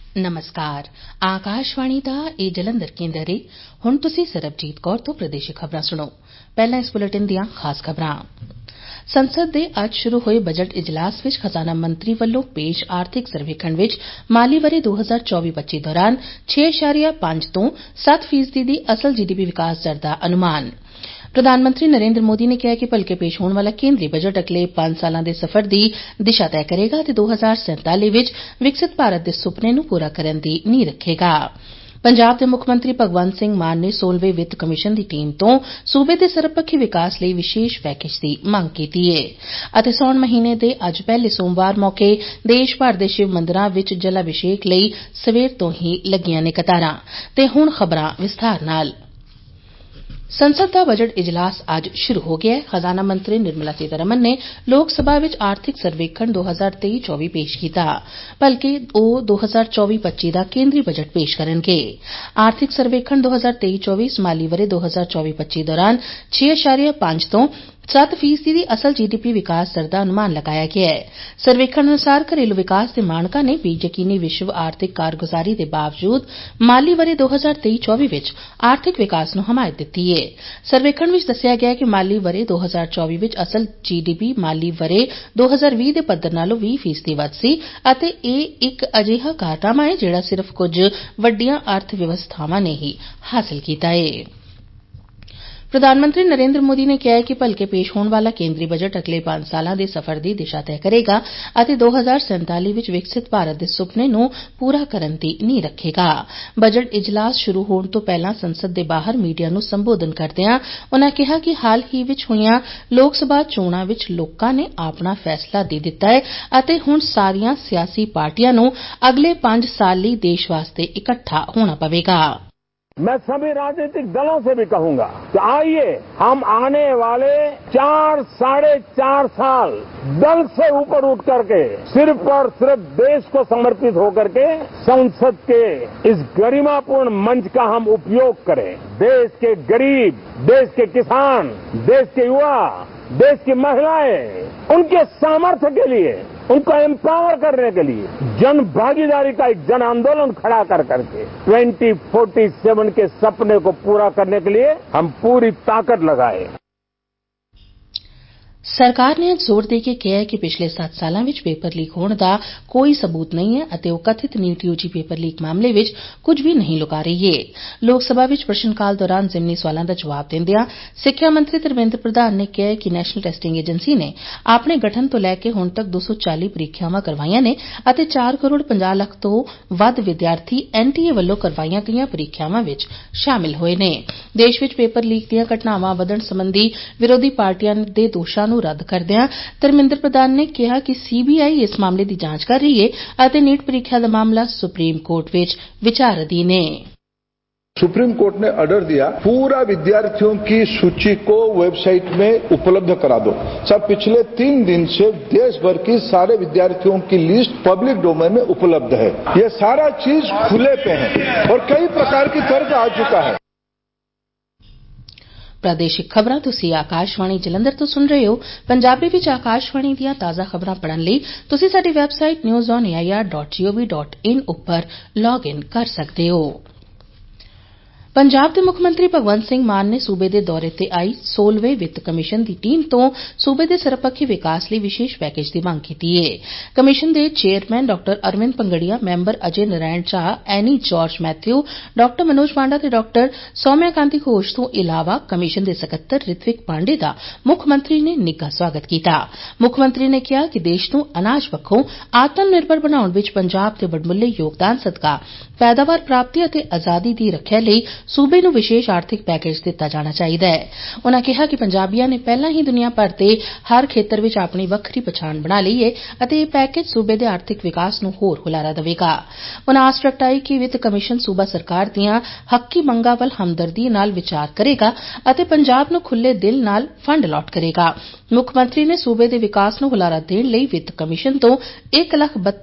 नमस्कार आकाशवाणी दा एह जलंधर केंद्र ऐ हुण तुसीं सरबजीत कौर तो प्रादेशिक खबरां सुणो पैहलां इस बुलेटिन दियां खास खबरां संसद दे अज्ज शुरू होए बजट इजलास विच खजाना मंत्री वल्लों पेश आर्थिक सर्वेखण विच माली बरे 2024-25 दौरान 6.5 तो 7% दी असल जीडीपी विकास दर दा अनुमान प्रधानमंत्री नरेंद्र मोदी ने कहा कि भलके पेश होने वाला केंद्रीय बजट अगले 5 सालां दे सफर दी दिशा तय करेगा ते 2047 विच विकसित भारत दे सुपने नूं पूरा करन दी नींह रखेगा पंजाब दे मुक्खमंत्री भगवंत सिंह मान ने 16वें वित्त कमीशन दी टीम तो सूबे दे सर्वपक्षी विकास लई विशेष पैकेज दी मंग कीती ऐ अते सौण महीने दे अज्ज पैहले सोमवार मौके देश भर दे शिव मंदरां विच जलाभिषेक लई सवेर तो ही लग्गियां ने कतारां ते हुण खबरां विस्तार नाल संसद दा बजट इजलास अज्ज शुरू हो गया है खजाना मंत्री निर्मला सीतारमण ने लोक सभा विच आर्थिक सर्वेखण 2023-24 पेश कीता भलके ओह 2024-25 दा केंद्री बजट पेश करनगे आर्थिक सर्वेखण 2023-24 माली बरे 2024-25 दौरान 6.5 तो 7% दी असल जीडीपी विकास दर दा अनुमान लगाया गया है सर्वेखण अनुसार घरेलू विकास दे मानकां ने भी यकीनी विश्व आर्थिक कारगुजारी दे बावजूद माली बरे 2023-24 विच आर्थिक विकास नूं हमायत दित्ती है सर्वेखण विच दस्सिया गया कि माली बरे 2024 विच असल जीडीपी माली बरे 2020 दे पद्दर नालों 20% वध सी अते एह इक अजिहा कारनामा है जेहड़ा सिर्फ कुਝ वड्डियां अर्थ व्यवस्थावां ने ही हासिल कीता है प्रधानमंत्री नरेंद्र मोदी ने कहा है कि भलके पेश होने वाला केंद्रीय बजट अगले 5 सालां दे सफर दी दिशा तय करेगा अते 2047 विच विकसित भारत दे सुपने नूं पूरा करन दी नींह रखेगा बजट इजलास शुरू होण तो पहलां संसद दे बाहर मीडिया नूं संबोधन करदिआं उन्हां कहा कि हाल ही विच होईआं लोक सभा चोणां विच लोकां ने अपना फैसला दे दित्ता है अते हुण सारियां सियासी पार्टियां नूं अगले 5 साल लई देश वास्ते इकट्ठा होना पवेगा मैं सभी राजनीतिक दलों से भी कहूंगा कि आइए हम आने वाले 4-4.5 साल दल से ऊपर उठ करके सिर्फ और सिर्फ देश को समर्पित होकर के संसद के इस गरिमापूर्ण मंच का हम उपयोग करें देश के गरीब देश के किसान देश के युवा देश की महिलाएं उनके सामर्थ्य के लिए उनको एम्पावर करने के लिए जन भागीदारी का एक जन आंदोलन खड़ा कर करके 2047 के सपने को पूरा करने के लिए हम पूरी ताकत लगाए सरकार ने जोर दे के कहा है कि पिछले 7 सालां विच पेपर लीक होने दा कोई सबूत नहीं है अते ओह कथित नीट यूजी पेपर लीक मामले विच कुछ भी नहीं लुका रही है लोक सभा विच प्रश्नकाल दौरान जिमनी सवालां दा जवाब दिंदिआं सिक्ख्या मंत्री धर्मेंद्र प्रधान ने कहा कि नेशनल टेस्टिंग एजेंसी ने अपने गठन तो लैके हुण तक 240 परीक्षावां करवाईआं ने अते 4 करोड़ 50 लख तो वध विद्यार्थी एनटीए वल्लों करवाईआं गईआं परीक्षावां विच शामिल होए ने देश विच पेपर लीक दीआं घटनावां वधण संबंधी विरोधी पार्टियां दे दोषां नूं रद्द करदिआं धर्मेंद्र प्रधान ने कहा कि सीबीआई इस मामले की जांच कर रही है अते नीट परीक्षा का मामला सुप्रीम कोर्ट विच विचाराधीन है सुप्रीम कोर्ट ने ऑर्डर दिया पूरा विद्यार्थियों की सूची को वेबसाइट में उपलब्ध करा दो सर पिछले 3 दिन से देश भर की सारे विद्यार्थियों की लिस्ट पब्लिक डोमेन में उपलब्ध है ये सारा चीज खुले पे है और कई प्रकार की तर्क आ चुका है प्रादेशिक खबरां तुसी आकाशवाणी जलंधर तो सुन रहे हो पंजाबी विच आकाशवाणी दीआं ताज़ा खबरां पढ़न लई तुसी साडी वैबसाइट newsonair.gov.in उपर लॉग इन कर सकदे हो पंजाब दे मुक्खमंत्री भगवंत सिंह मान ने सूबे दे दौरे ते आई 16वें वित्त कमीशन दी टीम तो सूबे दे सर्वपक्षी विकास लई विशेष पैकेज दी मंग कीती है कमीशन दे चेयरमैन डॉ Arvind पंगड़िया member Ajay Narayan Shah any George Matthew डॉ मनोज पांडा ते डॉ सौम्या कांति घोष तो इलावा कमीशन दे सकत्तर ऋत्विक पांडे दा मुक्खमंत्री ने निग्घा स्वागत कीता मुक्खमंत्री ने कहा कि देश नूं अनाज पक्खों आत्म निर्भर बनाउण विच पंजाब दे वडमुल्ले योगदान सदका पैदावार प्राप्ति अते आजादी दी रखिया लई सूबे नूं विशेष आर्थिक पैकेज दित्ता जाना चाहिदा है उन्हां कहा कि पंजाबियां ने पहलां ही दुनिया भर दे हर खेतर विच अपनी वक्खरी पछाण बना लई है अते यह पैकेज सूबे दे आर्थिक विकास नूं होर हुलारा देवेगा उन्हां आस प्रगटाई कि वित्त कमीशन सूबा सरकार दीआं हक्की मंगां वल हमदर्दी नाल विचार करेगा अते पंजाब नूं खुले दिल नाल फंड अलॉट करेगा मुक्खमंत्री ने सूबे दे विकास नूं हुलारा देण लई वित्त कमीशन तो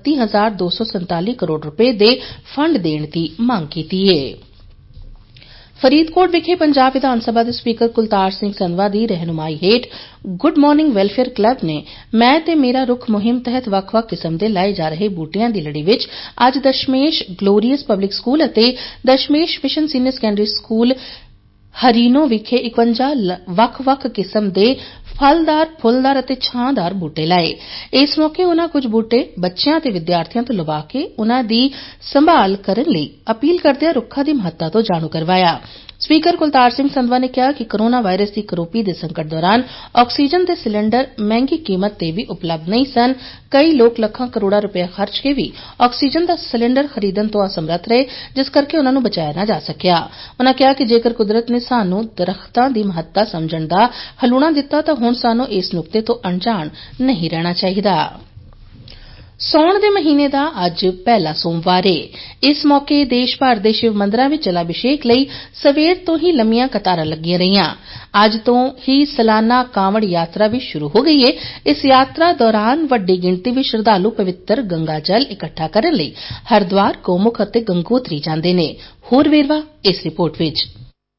1,32,247 करोड़ रुपए दे फंड देण दी मंग कीती है फरीदकोट विखे पंजाब विधान सभा दे स्पीकर कुलतार सिंह संधवा दी रहनुमाई हेठ गुड मॉर्निंग वेलफेयर क्लब ने मैं ते मेरा रुख मुहिम तहत वक्-वक् किस्म दे लाए जा रहे बूटियां दी लड़ी विच अज दशमेश ग्लोरीअस पब्लिक स्कूल अते Dashmesh mission senior secondary school Harino विखे 51 वक्-वक् किस्म दे फलदार फुलदार अते छांदार बूटे लाए। इस मौके उन्हां कुछ बूटे बच्चियां ते विद्यार्थियों तो लवा के उन्हां दी संभाल करन लई अपील करदे रुक्खां दी महत्ता तो जाणू करवाया। स्पीकर कुलतार सिंह संधवा ने कहा कि कोरोना वायरस की करोपी दे संकट दौरान ऑक्सीजन दे सिलेंडर महंगी कीमत ते भी उपलब्ध नहीं सन। कई लोग लखां करोड़ां रुपया खर्च के भी ऑक्सीजन दा सिलेंडर खरीदण तो असमर्थ रहे, जिस करके उन्हां नूं बचाया ना जा सकिया। उन्हां कहा कि जेकर कुदरत ने सानूं दरख्तां दी महत्ता समझण दा हलूणा दित्ता तां हुण सानूं इस नुक्ते तो अणजाण नहीं रहना चाहिदा। सौण दे महीने दा अज पहला सोमवार है। इस मौके देश भर दे शिव मंदिरां विच जलाभिषेक लई सवेर तो ही लम्मियां कतारां लगियां रहियां। अज तो ही सालाना कांवड़ यात्रा भी शुरू हो गई है। इस यात्रा दौरान वड्डी गिणती विच श्रद्धालु पवित्र गंगा जल इकट्ठा करन लई हरिद्वार, गोमुख अते गंगोत्री जांदे ने। होर वेरवा इस रिपोर्ट विच।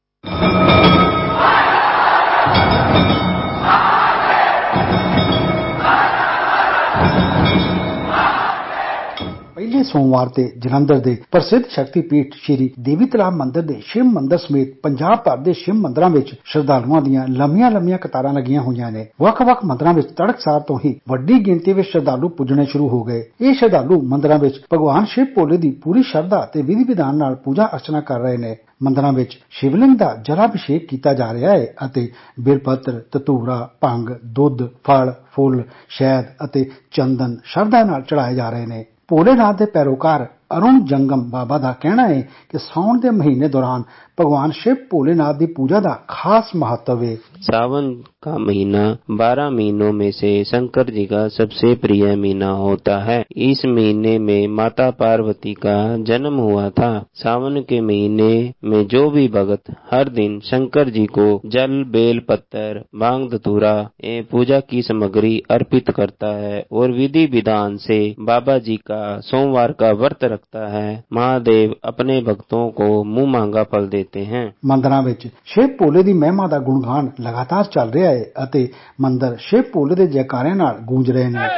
पहले सोमवार ते जलंधर दे प्रसिद्ध शक्तिपीठ श्री देवी तलाब मंदिर दे शिव मंदिर समेत पंजाब भर दे शिव मंदिरां विच श्रद्धालुआं दीआं लम्मियां कतारां लगियां होईआं ने। वख-वख मंदिरां विच तड़कसार तो ही वड्डी गिणती विच श्रद्धालु पुज्जणे शुरू हो गए। ये श्रद्धालु मंदिरां विच भगवान शिव भोले दी पूरी श्रद्धा ते विधि विधान नाल पूजा अर्चना कर रहे ने। मंदिरां विच शिवलिंग दा जलाभिषेक कीता जा रहा है अते बिलपत्र, धतूरा, भंग, दुध, फल, फुल, शहद अते चंदन श्रद्धा नाल चढ़ाए जा रहे ने। भोलेनाथ दे पैरोकार अरुण जंगम बाबा का कहना है कि सावन के महीने दौरान भगवान शिव भोलेनाथ की पूजा का खास महत्व है। सावन का महीना 12 महीनों में से शंकर जी का सबसे प्रिय महीना होता है। इस महीने में माता पार्वती का जन्म हुआ था। सावन के महीने में जो भी भक्त हर दिन शंकर जी को जल, बेल पत्थर, भांग, धतूरा एवं पूजा की सामग्री अर्पित करता है और विधि विधान से बाबा जी का सोमवार का व्रत रखता है, महादेव अपने भक्तों को मुंह मांगा फल देते हैं। मंदिरां विच शिव भोले दी महिमा दा गुणगान लगातार चल रहा है अते मंदिर शिव भोले दे जयकारे नाल गूंज रहे हैं।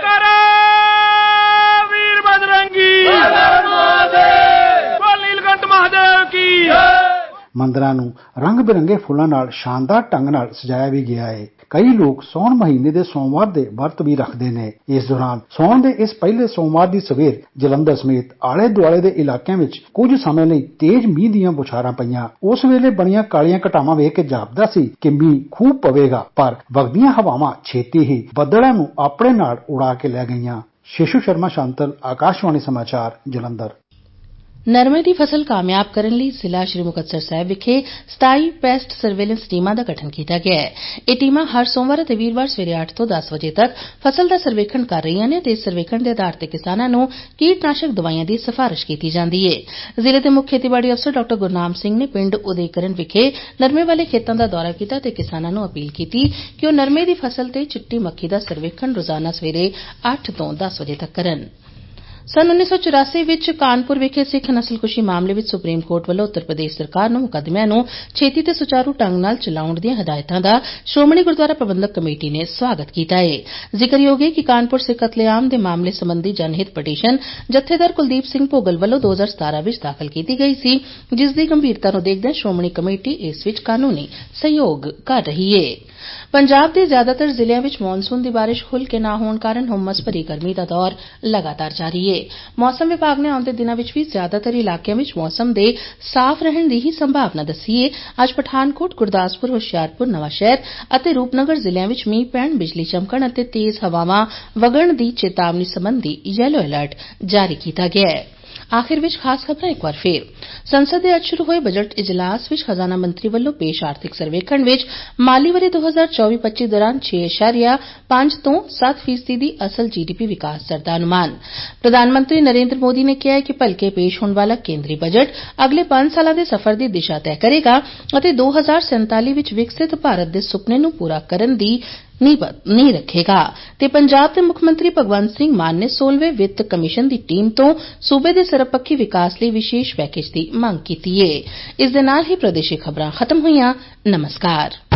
वीर बजरंगी नीलकंठ महादेव की। मंदिरां नूं रंग बिरंगे फुल्लां नाल शानदार ढंग नाल सजाया भी गया है। कई लोग सौण महीने दे सोमवार दे व्रत भी रखते हैं। इस दौरान सौण दे इस पहले सोमवार की सवेर जलंधर समेत आले दुआले दे इलाकों में कुछ समय लई तेज मींह दीआं बुछारां पईआं। उस वेले बणीआं कालियां घटावां वेख के जापदा सी कि मींह खूब पवेगा, पर वगदियां हवावां छेती ही बदलां नूं अपने नाल उड़ा के लै गईआं। शिशु शर्मा शांतल, आकाशवाणी समाचार, जलंधर। नरमे की फसल कामयाब करने लई जिला श्री मुक्तसर साहिब विखे 27 पेस्ट सर्वेलेंस टीमां दा गठन किया गया है। ये टीमां हर सोमवार ते वीरवार सवेरे 8 तो 10 बजे तक फसल दा सर्वेखण कर रही ने ते इस सर्वेखण दे आधार ते किसानां नूं कीटनाशक दवाइयां दी सिफारिश की जाती है। जिले के मुख्य खेतीबाड़ी अफसर डॉ गुरनाम सिंह ने पिंड उदयकरण विखे नरमे वाले खेतां दा दौरा कीता ते किसानां नूं अपील की कि ओह नरमे दी फसल ते चिट्टी मक्खी दा सर्वेखण रोजाना सवेरे 8 तो 10 बजे तक करन। सन 1984 विच कानपुर विखे सिख नस्लकुशी मामले विच सुप्रीम कोर्ट वल्लों उत्तर प्रदेश सरकार नूं मुकदमिਆਂ नूं छेती ते सुचारू ढंग नाल चलाउण ਦੀਆਂ हदायतां दा श्रोमणी गुरुद्वारा प्रबंधक कमेटी ने स्वागत कीता है। जिक्रयोग है कि कानपुर सिख कतलेआम दे मामले संबंधी जनहित पटीशन जत्थेदार कुलदीप सिंह भोगल वल्लों 2017 विच दाखल की गई सी, जिस दी गंभीरता नूं देखदे श्रोमणी कमेटी इस विच कानूनी सहयोग कर रही है। पंजाब के ज्यादातर जिलों में मानसून की बारिश खुल के न होने कारण हुम्मस भरी गर्मी का दौर लगातार जारी है। मौसम विभाग ने आउंदे दिनों में भी ज्यादातर इलाकों में मौसम के साफ रहने की ही संभावना दसी है। अज पठानकोट, गुरदासपुर, होशियारपुर, नवांशहर और रूपनगर जिलों में मींह पैण, बिजली चमकण और तेज हवावां वगण की चेतावनी संबंधी येलो अलर्ट जारी किया गया है। आखिर विच खास खबरां एक बार फिर। संसद दे अज शुरू होए बजट इजलास विच खजाना मंत्री वल्लों पेश आर्थिक सर्वेखण विच माली वरे 2024-25 दौरान 6.5 तो 7% दी असल जीडीपी विकास दर दा अनुमान। प्रधानमंत्री नरेंद्र मोदी ने कहा है कि भलके पेश होने वाला केंद्रीय बजट अगले 5 सालां दे सफर दी दिशा तय करेगा और 2047 विच विकसित भारत दे सुपने नूं पूरा करन दी ਨੀਂਹ ਰੱਖੇਗਾ ਤੇ ਪੰਜਾਬ ਦੇ ਮੁੱਖ ਮੰਤਰੀ ਭਗਵੰਤ ਸਿੰਘ ਮਾਨ ਨੇ 16ਵੇਂ ਵਿੱਤ ਕਮਿਸ਼ਨ ਦੀ ਟੀਮ ਤੋਂ ਸੂਬੇ ਦੇ ਸਰਬਪੱਖੀ ਵਿਕਾਸ ਲਈ ਵਿਸ਼ੇਸ਼ ਪੈਕੇਜ ਦੀ ਮੰਗ ਕੀਤੀ ਹੈ। ਇਸ ਦੇ ਨਾਲ ਹੀ ਪ੍ਰਾਦੇਸ਼ਿਕ ਖਬਰਾਂ ਖਤਮ ਹੋਈਆਂ। ਨਮਸਕਾਰ।